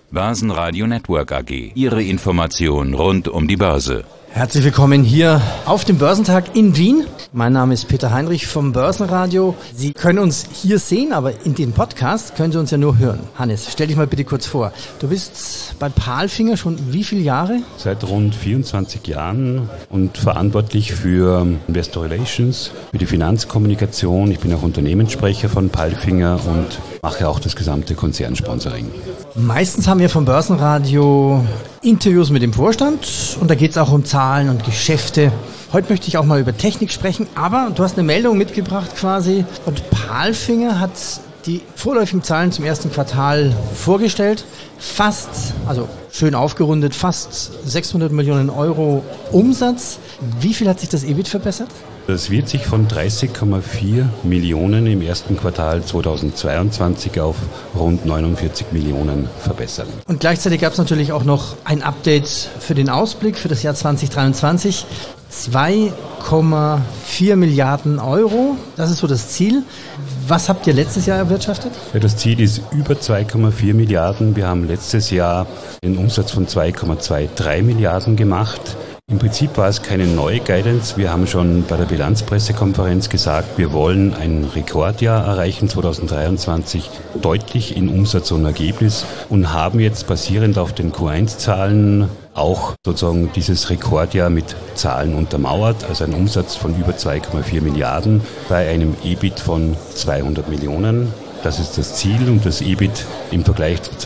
Börsenradio Network AG. Ihre Information rund um die Börse. Herzlich willkommen hier auf dem Börsentag in Wien. Mein Name ist Peter Heinrich vom Börsenradio. Sie können uns hier sehen, aber in dem Podcast können Sie uns ja nur hören. Hannes, stell dich mal bitte kurz vor. Du bist bei Palfinger schon wie viele Jahre? Seit rund 24 Jahren und verantwortlich für Investor Relations, für die Finanzkommunikation. Ich bin auch Unternehmenssprecher von Palfinger und mache auch das gesamte Konzernsponsoring. Meistens haben wir vom Börsenradio Interviews mit dem Vorstand und da geht es auch um Zahlen und Geschäfte. Heute möchte ich auch mal über Technik sprechen, aber du hast eine Meldung mitgebracht quasi und Palfinger hat die vorläufigen Zahlen zum ersten Quartal vorgestellt. Fast, also schön aufgerundet, fast 600 Millionen Euro Umsatz. Wie viel hat sich das EBIT verbessert? Das wird sich von 30,4 Millionen im ersten Quartal 2022 auf rund 49 Millionen verbessern. Und gleichzeitig gab es natürlich auch noch ein Update für den Ausblick für das Jahr 2023. 2,4 Milliarden Euro, das ist so das Ziel. Was habt ihr letztes Jahr erwirtschaftet? Ja, das Ziel ist über 2,4 Milliarden. Wir haben letztes Jahr einen Umsatz von 2,23 Milliarden gemacht. Im Prinzip war es keine neue Guidance. Wir haben schon bei der Bilanzpressekonferenz gesagt, wir wollen ein Rekordjahr erreichen, 2023, deutlich in Umsatz und Ergebnis und haben jetzt basierend auf den Q1-Zahlen auch sozusagen dieses Rekordjahr mit Zahlen untermauert, also ein Umsatz von über 2,4 Milliarden bei einem EBIT von 200 Millionen. Das ist das Ziel und das EBIT im Vergleich zu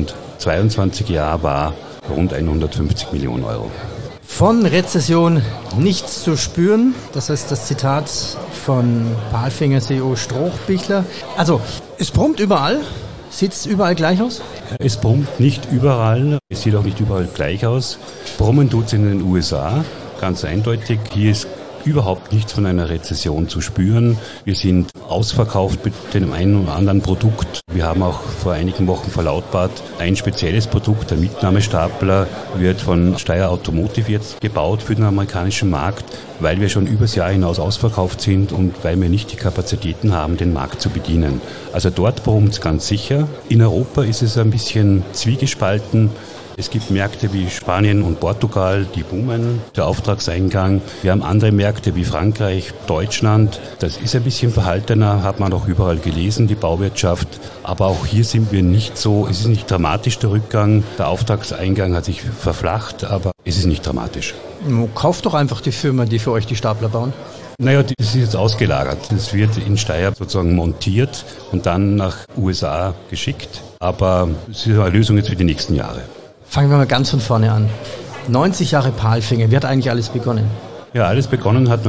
2022 Jahr war rund 150 Millionen Euro. Von Rezession nichts zu spüren. Das ist das Zitat von Palfinger CEO Strohbichler. Also, es brummt überall. Sieht es überall gleich aus? Es brummt nicht überall. Es sieht auch nicht überall gleich aus. Brummen tut es in den USA. Ganz eindeutig. Hier ist überhaupt nichts von einer Rezession zu spüren. Wir sind ausverkauft mit dem einen oder anderen Produkt. Wir haben auch vor einigen Wochen verlautbart, ein spezielles Produkt, der Mitnahmestapler, wird von Steyr Automotive jetzt gebaut für den amerikanischen Markt, weil wir schon übers Jahr hinaus ausverkauft sind und weil wir nicht die Kapazitäten haben, den Markt zu bedienen. Also dort brummt es ganz sicher. In Europa ist es ein bisschen zwiegespalten. Es gibt Märkte wie Spanien und Portugal, die boomen, der Auftragseingang. Wir haben andere Märkte wie Frankreich, Deutschland. Das ist ein bisschen verhaltener, hat man auch überall gelesen, die Bauwirtschaft. Aber auch hier sind wir nicht so, es ist nicht dramatisch der Rückgang. Der Auftragseingang hat sich verflacht, aber es ist nicht dramatisch. Kauft doch einfach die Firma, die für euch die Stapler bauen. Naja, das ist jetzt ausgelagert. Das wird in Steyr sozusagen montiert und dann nach USA geschickt. Aber es ist eine Lösung jetzt für die nächsten Jahre. Fangen wir mal ganz von vorne an. 90 Jahre Palfinger, wie hat eigentlich alles begonnen? Ja, alles begonnen hat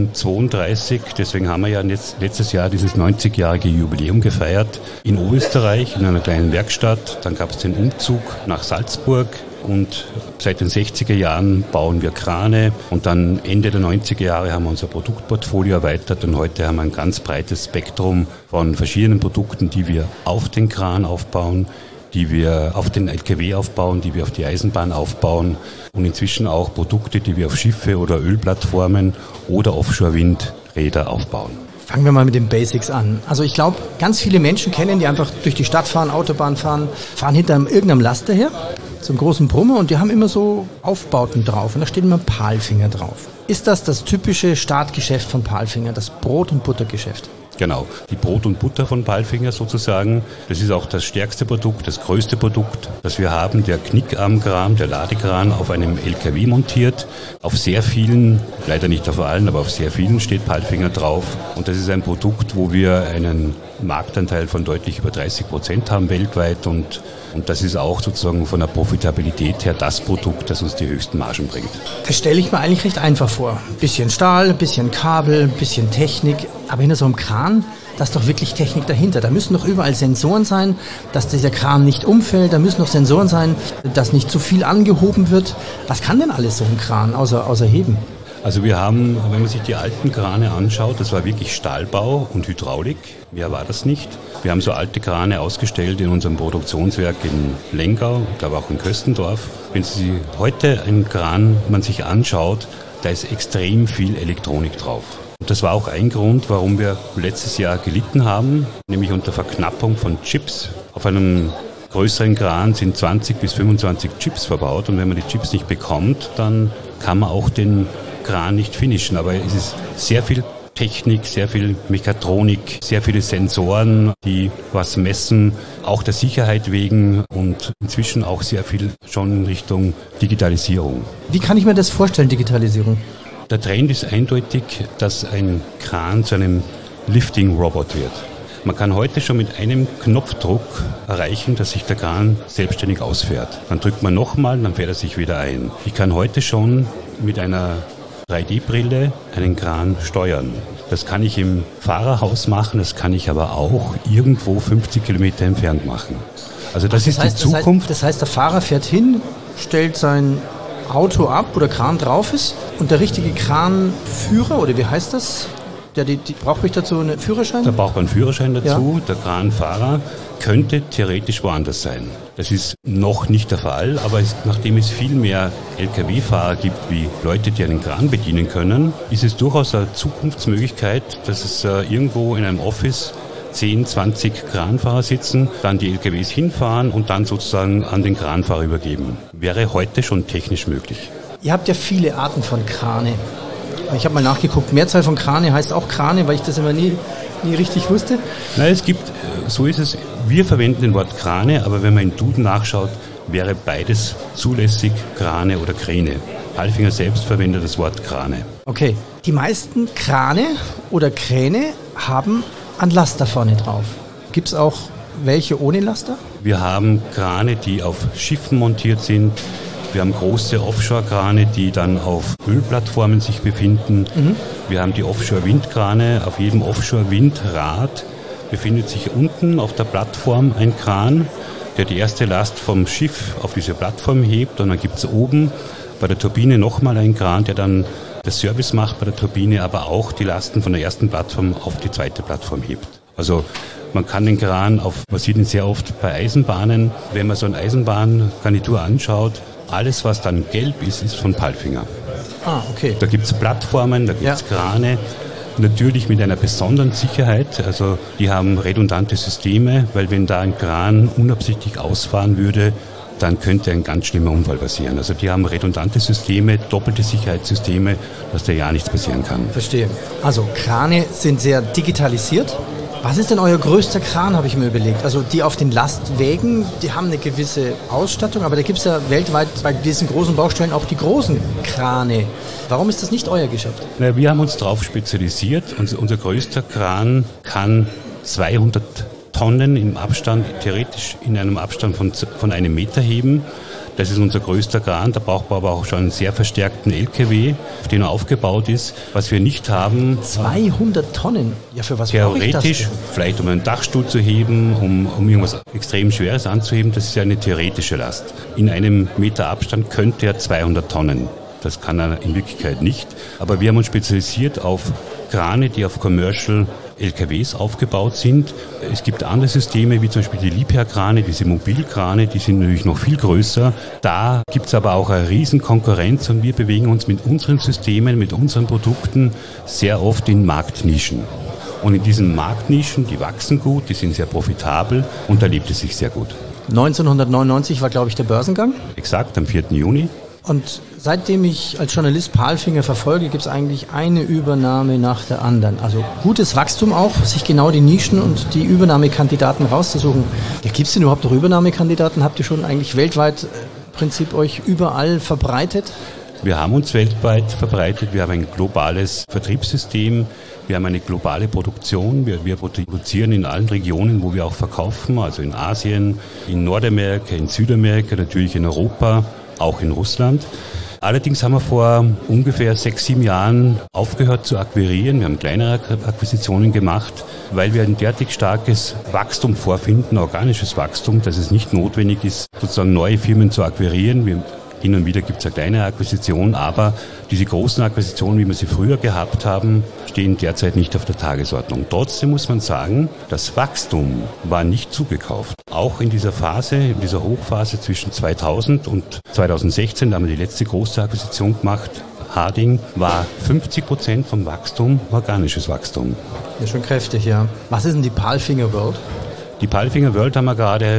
1932, deswegen haben wir ja letztes Jahr dieses 90-jährige Jubiläum gefeiert in Oberösterreich, in einer kleinen Werkstatt. Dann gab es den Umzug nach Salzburg und seit den 60er Jahren bauen wir Krane und dann Ende der 90er Jahre haben wir unser Produktportfolio erweitert und heute haben wir ein ganz breites Spektrum von verschiedenen Produkten, die wir auf den Kran aufbauen, die wir auf den LKW aufbauen, die wir auf die Eisenbahn aufbauen und inzwischen auch Produkte, die wir auf Schiffe oder Ölplattformen oder Offshore-Windräder aufbauen. Fangen wir mal mit den Basics an. Also ich glaube, ganz viele Menschen kennen, die einfach durch die Stadt fahren, Autobahn fahren hinter irgendeinem Laster her, so einem großen Brummer und die haben immer so Aufbauten drauf und da steht immer Palfinger drauf. Ist das typische Startgeschäft von Palfinger, das Brot- und Buttergeschäft? Genau, die Brot und Butter von Palfinger sozusagen. Das ist auch das stärkste Produkt, das größte Produkt, das wir haben. Der Knickarmkran, der Ladekran auf einem LKW montiert. Auf sehr vielen, leider nicht auf allen, aber auf sehr vielen steht Palfinger drauf. Und das ist ein Produkt, wo wir einen Marktanteil von deutlich über 30% haben weltweit. Und das ist auch sozusagen von der Profitabilität her das Produkt, das uns die höchsten Margen bringt. Das stelle ich mir eigentlich recht einfach vor. Bisschen Stahl, bisschen Kabel, bisschen Technik. Aber hinter so einem Kran, da ist doch wirklich Technik dahinter. Da müssen doch überall Sensoren sein, dass dieser Kran nicht umfällt. Da müssen doch Sensoren sein, dass nicht zu viel angehoben wird. Was kann denn alles so ein Kran außer heben? Also wir haben, wenn man sich die alten Krane anschaut, das war wirklich Stahlbau und Hydraulik. Mehr war das nicht. Wir haben so alte Krane ausgestellt in unserem Produktionswerk in Lengau, ich glaube auch in Köstendorf. Wenn Sie heute einen Kran man sich anschaut, da ist extrem viel Elektronik drauf. Und das war auch ein Grund, warum wir letztes Jahr gelitten haben, nämlich unter Verknappung von Chips auf einem größeren Kran sind 20 bis 25 Chips verbaut und wenn man die Chips nicht bekommt, dann kann man auch den Kran nicht finishen. Aber es ist sehr viel Technik, sehr viel Mechatronik, sehr viele Sensoren, die was messen, auch der Sicherheit wegen und inzwischen auch sehr viel schon in Richtung Digitalisierung. Wie kann ich mir das vorstellen, Digitalisierung? Der Trend ist eindeutig, dass ein Kran zu einem Lifting-Robot wird. Man kann heute schon mit einem Knopfdruck erreichen, dass sich der Kran selbstständig ausfährt. Dann drückt man nochmal, dann fährt er sich wieder ein. Ich kann heute schon mit einer 3D-Brille einen Kran steuern. Das kann ich im Fahrerhaus machen, das kann ich aber auch irgendwo 50 Kilometer entfernt machen. Also das ist die Zukunft. Das heißt, der Fahrer fährt hin, stellt sein Auto ab, wo der Kran drauf ist und der richtige Kranführer, oder wie heißt das? Brauche ich dazu einen Führerschein? Da braucht man einen Führerschein dazu. Ja. Der Kranfahrer könnte theoretisch woanders sein. Das ist noch nicht der Fall, aber nachdem es viel mehr Lkw-Fahrer gibt, wie Leute, die einen Kran bedienen können, ist es durchaus eine Zukunftsmöglichkeit, dass es irgendwo in einem Office 10, 20 Kranfahrer sitzen, dann die LKWs hinfahren und dann sozusagen an den Kranfahrer übergeben. Wäre heute schon technisch möglich. Ihr habt ja viele Arten von Krane. Ich habe mal nachgeguckt, Mehrzahl von Krane heißt auch Krane, weil ich das immer nie richtig wusste. Nein, es gibt, so ist es, wir verwenden den Wort Krane, aber wenn man in Duden nachschaut, wäre beides zulässig, Krane oder Kräne. Palfinger selbst verwendet das Wort Krane. Okay, die meisten Krane oder Kräne haben einen Laster vorne drauf. Gibt es auch welche ohne Laster? Wir haben Krane, die auf Schiffen montiert sind. Wir haben große Offshore-Krane, die dann auf Ölplattformen sich befinden. Wir haben die Offshore-Windkrane. Auf jedem Offshore-Windrad befindet sich unten auf der Plattform ein Kran, der die erste Last vom Schiff auf diese Plattform hebt. Und dann gibt es oben bei der Turbine nochmal einen Kran, der dann das Service macht bei der Turbine, aber auch die Lasten von der ersten Plattform auf die zweite Plattform hebt. Also man kann den Kran man sieht ihn sehr oft bei Eisenbahnen. Wenn man so eine Eisenbahngarnitur anschaut, alles, was dann gelb ist, ist von Palfinger. Ah, okay. Da gibt es Plattformen, da gibt es Krane, natürlich mit einer besonderen Sicherheit. Also die haben redundante Systeme, weil wenn da ein Kran unabsichtlich ausfahren würde, dann könnte ein ganz schlimmer Unfall passieren. Also die haben redundante Systeme, doppelte Sicherheitssysteme, dass da ja nichts passieren kann. Verstehe. Also Krane sind sehr digitalisiert. Was ist denn euer größter Kran, habe ich mir überlegt? Also die auf den Lastwägen, die haben eine gewisse Ausstattung, aber da gibt es ja weltweit bei diesen großen Baustellen auch die großen Krane. Warum ist das nicht euer Geschäft? Na, wir haben uns darauf spezialisiert. Unser größter Kran kann 200 Tonnen im Abstand, theoretisch in einem Abstand von 1 Meter heben. Das ist unser größter Kran. Da braucht man aber auch schon einen sehr verstärkten LKW, auf den er aufgebaut ist. Was wir nicht haben... 200 Tonnen? Ja, für was brauche ich das? Theoretisch, vielleicht um einen Dachstuhl zu heben, um irgendwas extrem Schweres anzuheben, das ist ja eine theoretische Last. In 1 Meter Abstand könnte er 200 Tonnen. Das kann er in Wirklichkeit nicht. Aber wir haben uns spezialisiert auf Krane, die auf Commercial LKWs aufgebaut sind. Es gibt andere Systeme, wie zum Beispiel die Liebherr-Krane, diese Mobilkrane, die sind natürlich noch viel größer. Da gibt es aber auch eine riesen Konkurrenz und wir bewegen uns mit unseren Systemen, mit unseren Produkten sehr oft in Marktnischen. Und in diesen Marktnischen, die wachsen gut, die sind sehr profitabel und da lebt es sich sehr gut. 1999 war, glaube ich, der Börsengang. Exakt, am 4. Juni. Und seitdem ich als Journalist Palfinger verfolge, gibt es eigentlich eine Übernahme nach der anderen. Also gutes Wachstum auch, sich genau die Nischen und die Übernahmekandidaten rauszusuchen. Ja, gibt es denn überhaupt noch Übernahmekandidaten? Habt ihr schon eigentlich weltweit im Prinzip euch überall verbreitet? Wir haben uns weltweit verbreitet. Wir haben ein globales Vertriebssystem. Wir haben eine globale Produktion. Wir produzieren in allen Regionen, wo wir auch verkaufen, also in Asien, in Nordamerika, in Südamerika, natürlich in Europa, auch in Russland. Allerdings haben wir vor ungefähr 6, 7 Jahren aufgehört zu akquirieren. Wir haben kleinere Akquisitionen gemacht, weil wir ein derartig starkes Wachstum vorfinden, organisches Wachstum, dass es nicht notwendig ist, sozusagen neue Firmen zu akquirieren. Hin und wieder gibt es eine kleine Akquisition, aber diese großen Akquisitionen, wie wir sie früher gehabt haben, stehen derzeit nicht auf der Tagesordnung. Trotzdem muss man sagen, das Wachstum war nicht zugekauft. Auch in dieser Phase, in dieser Hochphase zwischen 2000 und 2016, da haben wir die letzte große Akquisition gemacht, Harding, war 50% vom Wachstum organisches Wachstum. Ja, schon kräftig, ja. Was ist denn die Palfinger World? Die Palfinger World haben wir gerade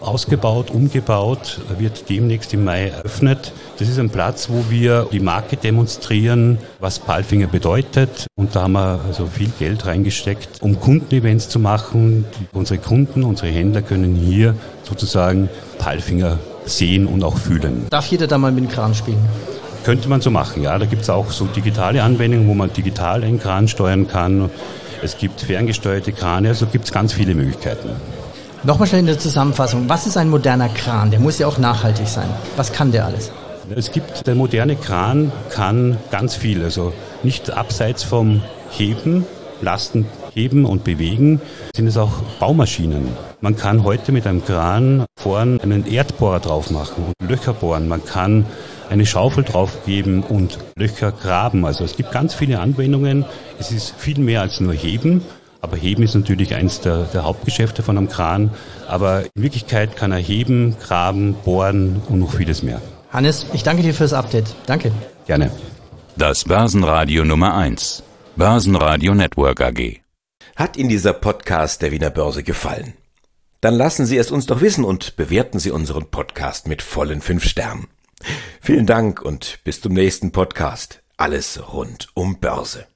ausgebaut, umgebaut, wird demnächst im Mai eröffnet. Das ist ein Platz, wo wir die Marke demonstrieren, was Palfinger bedeutet. Und da haben wir also viel Geld reingesteckt, um Kundenevents zu machen. Unsere Kunden, unsere Händler können hier sozusagen Palfinger sehen und auch fühlen. Darf jeder da mal mit dem Kran spielen? Könnte man so machen, ja. Da gibt es auch so digitale Anwendungen, wo man digital einen Kran steuern kann. Es gibt ferngesteuerte Krane, also gibt es ganz viele Möglichkeiten. Nochmal schnell in der Zusammenfassung. Was ist ein moderner Kran? Der muss ja auch nachhaltig sein. Was kann der alles? Der moderne Kran kann ganz viel, also nicht abseits vom Heben, Lasten heben und bewegen, sind es auch Baumaschinen. Man kann heute mit einem Kran vorn einen Erdbohrer drauf machen und Löcher bohren. Man kann eine Schaufel draufgeben und Löcher graben. Also es gibt ganz viele Anwendungen. Es ist viel mehr als nur Heben. Aber Heben ist natürlich eins der Hauptgeschäfte von einem Kran. Aber in Wirklichkeit kann er heben, graben, bohren und noch vieles mehr. Hannes, ich danke dir fürs Update. Danke. Gerne. Das Börsenradio Nummer 1. Börsenradio Network AG. Hat Ihnen dieser Podcast der Wiener Börse gefallen? Dann lassen Sie es uns doch wissen und bewerten Sie unseren Podcast mit vollen 5 Sternen. Vielen Dank und bis zum nächsten Podcast. Alles rund um Börse.